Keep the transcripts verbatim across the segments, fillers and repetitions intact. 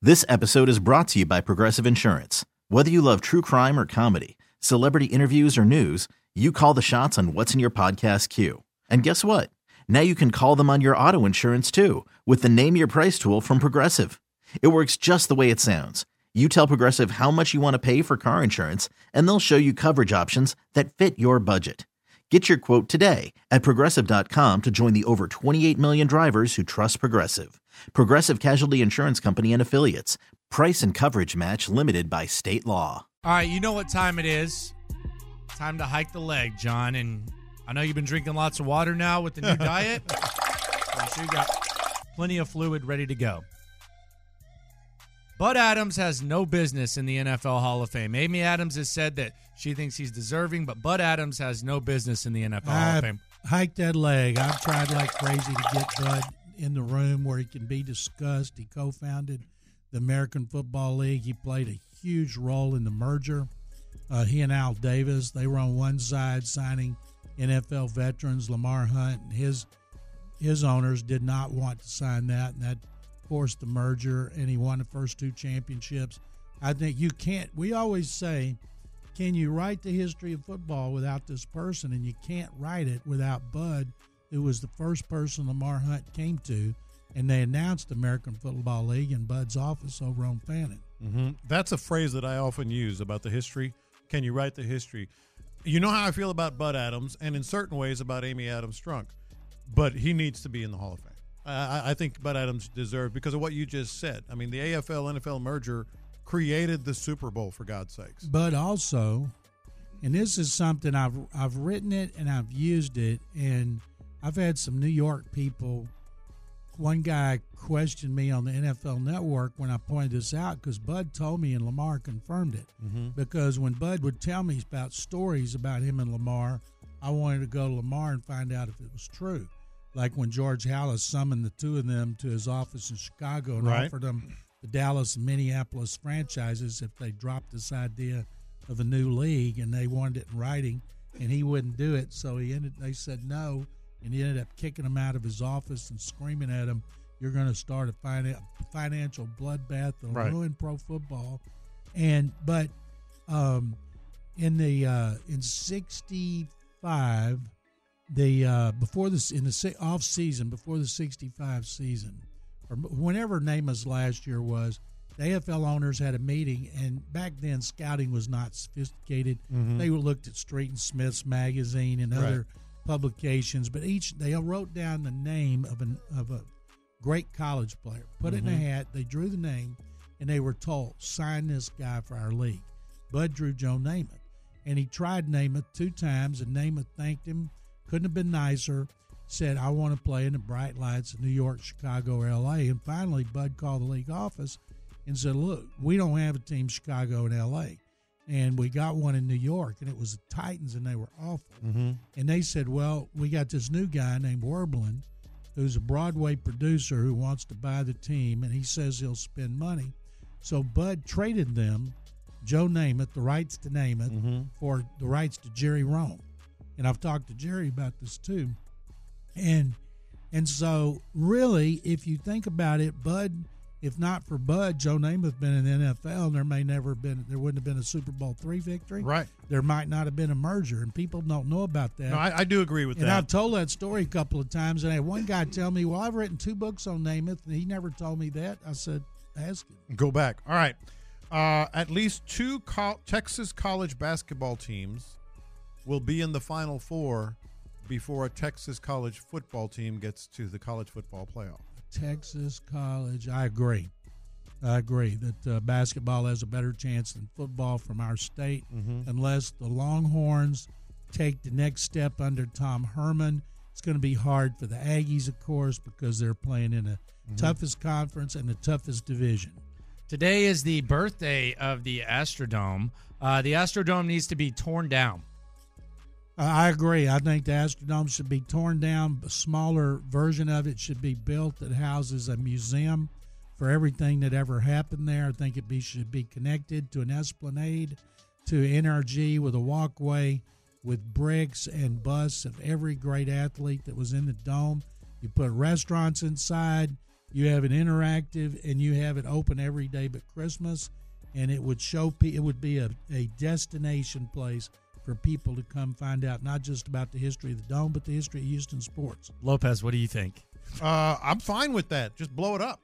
This episode is brought to you by Progressive Insurance. Whether you love true crime or comedy, celebrity interviews or news, you call the shots on what's in your podcast queue. And guess what? Now you can call them on your auto insurance too with the Name Your Price tool from Progressive. It works just the way it sounds. You tell Progressive how much you want to pay for car insurance, and they'll show you coverage options that fit your budget. Get your quote today at Progressive dot com to join the over twenty-eight million drivers who trust Progressive. Progressive Casualty Insurance Company and Affiliates. Price and coverage match limited by state law. All right, you know what time it is. Time to hike the leg, John. And I know you've been drinking lots of water now with the new diet. I'm sure you got plenty of fluid ready to go. Bud Adams has no business in the N F L Hall of Fame. Amy Adams has said that she thinks he's deserving, but Bud Adams has no business in the N F L Hall I've of Fame. Hiked that leg. I've tried like crazy to get Bud in the room where he can be discussed. He co-founded the American Football League. He played a huge role in the merger. Uh, he and Al Davis, they were on one side signing N F L veterans, Lamar Hunt, and his his owners did not want to sign that, and that forced the merger, and he won the first two championships. I think you can't, we always say, can you write the history of football without this person? And you can't write it without Bud, who was the first person Lamar Hunt came to, and they announced the American Football League in Bud's office over on Fannin. Mm-hmm. That's a phrase that I often use about the history. Can you write the history? You know how I feel about Bud Adams, and in certain ways about Amy Adams Strunk, but he needs to be in the Hall of Fame. I, I think Bud Adams deserves, because of what you just said. I mean, the A F L N F L merger created the Super Bowl, for God's sakes. But also, and this is something I've I've written it and I've used it, and I've had some New York people. One guy questioned me on the N F L Network when I pointed this out, because Bud told me and Lamar confirmed it. Mm-hmm. Because when Bud would tell me about stories about him and Lamar, I wanted to go to Lamar and find out if it was true. Like when George Halas summoned the two of them to his office in Chicago and right. offered them the Dallas and Minneapolis franchises if they dropped this idea of a new league, and they wanted it in writing, and he wouldn't do it. So he ended. They said no, and he ended up kicking him out of his office and screaming at him, "You're going to start a finan- financial bloodbath and right. ruin pro football." And but um, in the uh, in sixty-five. The uh, before this in the off season, before the sixty-five season, or whenever Namath's last year was, the A F L owners had a meeting, and back then scouting was not sophisticated. Mm-hmm. They looked at Street and Smith's magazine and other right. publications, but each they wrote down the name of an of a great college player, put mm-hmm. it in a hat. They drew the name, and they were told, sign this guy for our league. Bud drew Joe Namath, and he tried Namath two times, and Namath thanked him. Couldn't have been nicer, said, I want to play in the bright lights of New York, Chicago, or L A. And finally, Bud called the league office and said, look, we don't have a team Chicago and L A. And we got one in New York, and it was the Titans, and they were awful. Mm-hmm. And they said, well, we got this new guy named Werblin, who's a Broadway producer who wants to buy the team, and he says he'll spend money. So Bud traded them, Joe Namath, the rights to Namath, mm-hmm. for the rights to Jerry Rome. And I've talked to Jerry about this too. And and so really, if you think about it, Bud, if not for Bud, Joe Namath been in the N F L, and there may never have been, there wouldn't have been a Super Bowl three victory. Right. There might not have been a merger, and people don't know about that. No, I, I do agree with and that. I've told that story a couple of times, and I had one guy tell me, well, I've written two books on Namath, and he never told me that. I said, ask him. Go back. All right. Uh, at least two co- Texas college basketball teams will be in the Final Four before a Texas college football team gets to the college football playoff. Texas college, I agree. I agree that uh, basketball has a better chance than football from our state, mm-hmm. unless the Longhorns take the next step under Tom Herman. It's going to be hard for the Aggies, of course, because they're playing in the mm-hmm. toughest conference and the toughest division. Today is the birthday of the Astrodome. Uh, the Astrodome needs to be torn down. I agree. I think the Astrodome should be torn down. A smaller version of it should be built that houses a museum for everything that ever happened there. I think it be, should be connected to an esplanade, to N R G with a walkway, with bricks and busts of every great athlete that was in the dome. You put restaurants inside. You have it interactive, and you have it open every day but Christmas, and it would show pe- it would be a, a destination place for people to come find out not just about the history of the Dome, but the history of Houston sports. Lopez, what do you think? Uh, I'm fine with that. Just blow it up.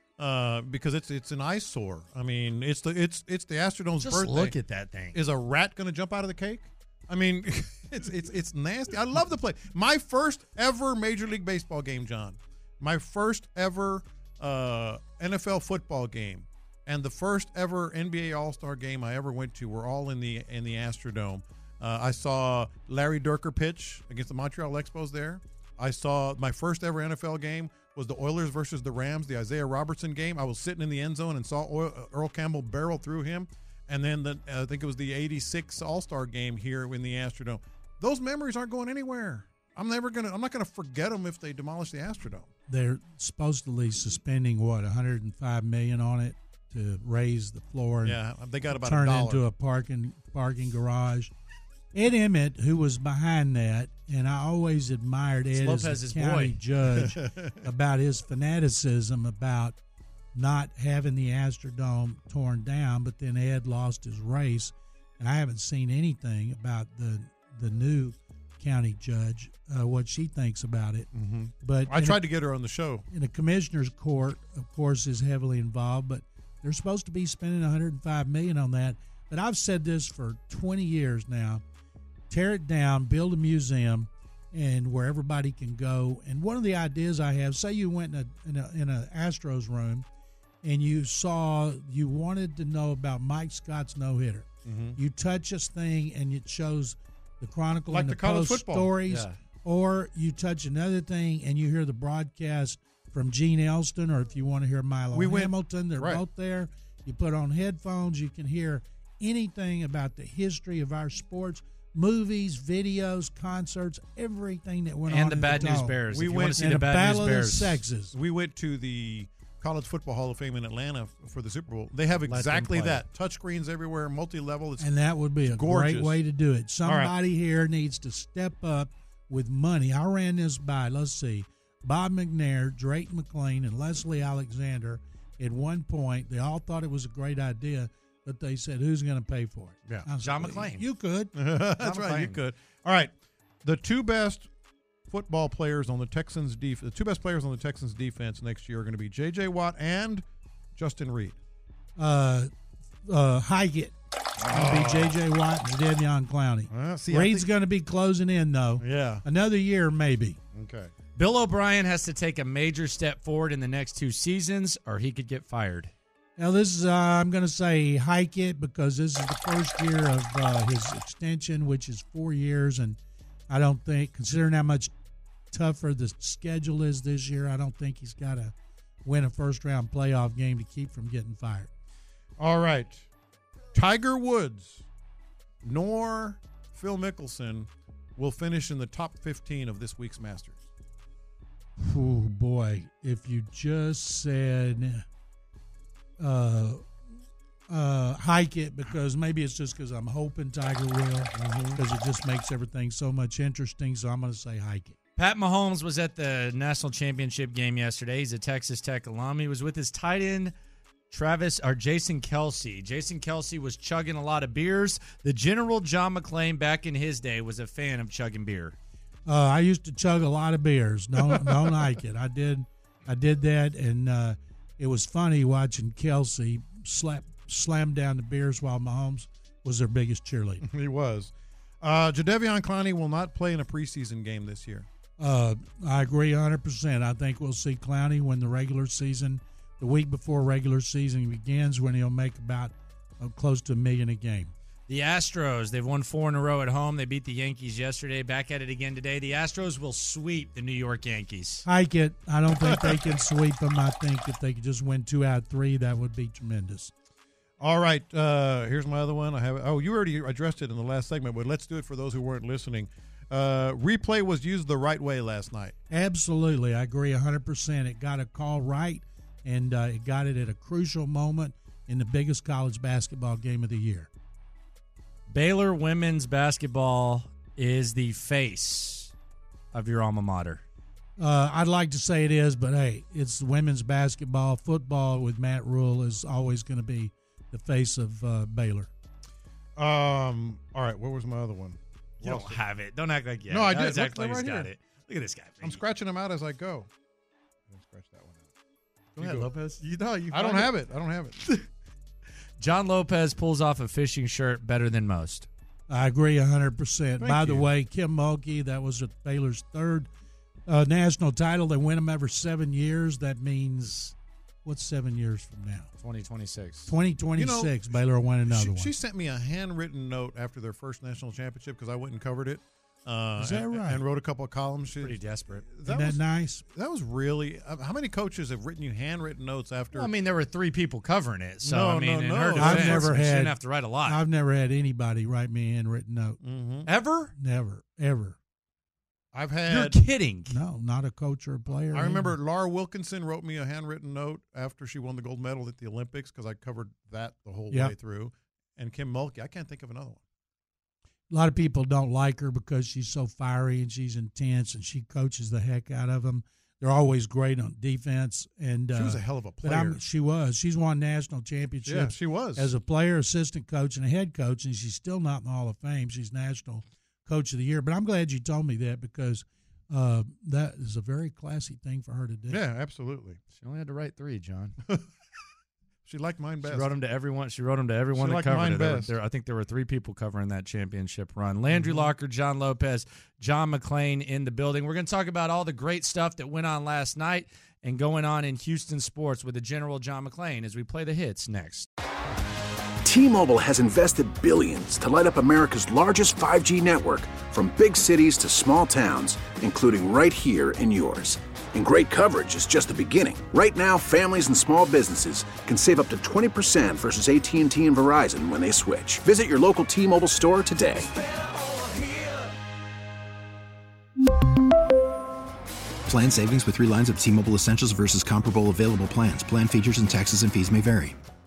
Uh, because it's it's an eyesore. I mean, it's the it's it's the Astrodome's Just birthday. look at that thing. Is a rat going to jump out of the cake? I mean, it's it's it's nasty. I love the play. My first ever Major League Baseball game, John. My first ever uh, N F L football game, and the first ever N B A All-Star game I ever went to were all in the in the Astrodome. Uh, I saw Larry Durker pitch against the Montreal Expos there. I saw my first ever N F L game was the Oilers versus the Rams, the Isaiah Robertson game. I was sitting in the end zone and saw Earl Campbell barrel through him. And then the, uh, I think it was the eighty-six All-Star game here in the Astrodome. Those memories aren't going anywhere. I'm never going to I'm not going to forget them if they demolish the Astrodome. They're supposedly suspending, what, one hundred five million dollars on it to raise the floor and yeah, they got about turn a it dollar. into a parking parking garage. Ed Emmett, who was behind that, and I always admired Ed as Lopez's a county boy. judge about his fanaticism about not having the Astrodome torn down, but then Ed lost his race, and I haven't seen anything about the the new county judge, uh, what she thinks about it. Mm-hmm. But I tried a, to get her on the show. In the commissioner's court, of course, is heavily involved, but they're supposed to be spending one hundred five million dollars on that. But I've said this for twenty years now. Tear it down, build a museum, and where everybody can go. And one of the ideas I have, say you went in a in a, in a Astros room, and you saw you wanted to know about Mike Scott's no hitter. Mm-hmm. You touch this thing, and it shows the Chronicle like and the, the college Post football stories. Yeah. Or you touch another thing, and you hear the broadcast from Gene Elston, or if you want to hear Milo we went, Hamilton, they're right. both there. You put on headphones, you can hear anything about the history of our sports. Movies, videos, concerts, everything that went and on the in Bad the News Dome. Bears. We if you went- want to see And the a Bad battle News of the Bears. sexes. We went to the College Football Hall of Fame in Atlanta for the Super Bowl. They have them exactly play. that. Touchscreens everywhere, multi-level. It's And that would be a gorgeous. great way to do it. All right. Somebody here needs to step up with money. I ran this by, let's see, Bob McNair, Drake McLean, and Leslie Alexander at one point. They all thought it was a great idea, but they said, who's going to pay for it? Yeah. I said, John "Well, McClain." You could. That's right. You McClain. could. All right. The two best football players on the Texans def- the two best players on the Texans defense next year are going to be J J. Watt and Justin Reed. Uh, uh, Highgate. It's going to be J J. Watt and Jadeveon Clowney. Uh, see, I Reed's think- going to be closing in, though. Yeah. Another year, maybe. Okay. Bill O'Brien has to take a major step forward in the next two seasons, or he could get fired. Now, this is, uh, I'm going to say hike it because this is the first year of uh, his extension, which is four years. And I don't think, considering how much tougher the schedule is this year, I don't think he's got to win a first-round playoff game to keep from getting fired. All right. Tiger Woods nor Phil Mickelson will finish in the top fifteen of this week's Masters. Oh, boy. If you just said uh, uh, hike it, because maybe it's just because I'm hoping Tiger will, because it just makes everything so much interesting. So I'm going to say hike it. Pat Mahomes was at the national championship game yesterday. He's a Texas Tech alum. He was with his tight end, Travis or Jason Kelsey. Jason Kelsey was chugging a lot of beers. The General John McClane back in his day was a fan of chugging beer. Uh, I used to chug a lot of beers. Don't don't like it. I did, I did that, and uh, it was funny watching Kelsey slap slam down the beers while Mahomes was their biggest cheerleader. He was. Uh, Jadeveon Clowney will not play in a preseason game this year. Uh, I agree one hundred percent. I think we'll see Clowney when the regular season, the week before regular season begins, when he'll make about uh, close to a million a game. The Astros, they've won four in a row at home. They beat the Yankees yesterday. Back at it again today. The Astros will sweep the New York Yankees. Hike it. I don't think they can sweep them. I think if they could just win two out of three, that would be tremendous. All right. Uh, here's my other one. I have. Oh, you already addressed it in the last segment, but let's do it for those who weren't listening. Uh, replay was used the right way last night. Absolutely. I agree one hundred percent. It got a call right, and uh, it got it at a crucial moment in the biggest college basketball game of the year. Baylor women's basketball is the face of your alma mater. Uh, I'd like to say it is, but hey, it's women's basketball. Football with Matt Rule is always going to be the face of uh, Baylor. Um. All right. What was my other one? You Lost don't it. have it. Don't act like you No, have I it. did. Don't act Look, like right he's got here. it. Look at this guy. I'm scratching them out as I go. I'm gonna scratch that one out. Go You ahead, go. Lopez. You know you. I don't find have it. I don't have it. John Lopez pulls off a fishing shirt better than most. I agree one hundred percent. Thank By the you. way, Kim Mulkey, that was Baylor's third uh, national title. They win them every seven years. That means, what's seven years from now? twenty twenty-six. twenty twenty-six, You know, Baylor will win another She, one. she sent me a handwritten note after their first national championship because I went and covered it. Uh, Is that and, right? And wrote a couple of columns. She, Pretty desperate. that Isn't that was, nice? that was really. Uh, how many coaches have written you handwritten notes after? Well, I mean, there were three people covering it, so No, I mean, no, in no. her I've defense, never she had- didn't have to write a lot. I've never had anybody write me a handwritten note. Mhm. Ever? Never, ever. I've You're had. kidding. No, not a coach or a player. I remember Laura Wilkinson wrote me a handwritten note after she won the gold medal at the Olympics because I covered that the whole Yeah. way through. And Kim Mulkey, I can't think of another one. A lot of people don't like her because she's so fiery and she's intense and she coaches the heck out of them. They're always great on defense. And She was uh, a hell of a but player. I'm, she was. She's won national championships. Yeah, she was. As a player, assistant coach, and a head coach, and she's still not in the Hall of Fame. She's National Coach of the Year. But I'm glad you told me that because uh, that is a very classy thing for her to do. Yeah, absolutely. She only had to write three, John. She liked mine best. She wrote them to everyone. She wrote them to everyone She that liked covered mine it. There were- best. there- I think there were three people covering that championship run. Landry Mhm. Locker, John Lopez, John McClain in the building. We're going to talk about all the great stuff that went on last night and going on in Houston sports with the General John McClain as we play the hits next. T-Mobile has invested billions to light up America's largest five G network, from big cities to small towns, including right here in yours. And great coverage is just the beginning. Right now, families and small businesses can save up to twenty percent versus A T and T and Verizon when they switch. Visit your local T-Mobile store today. Plan savings with three lines of T-Mobile Essentials versus comparable available plans. Plan features and taxes and fees may vary.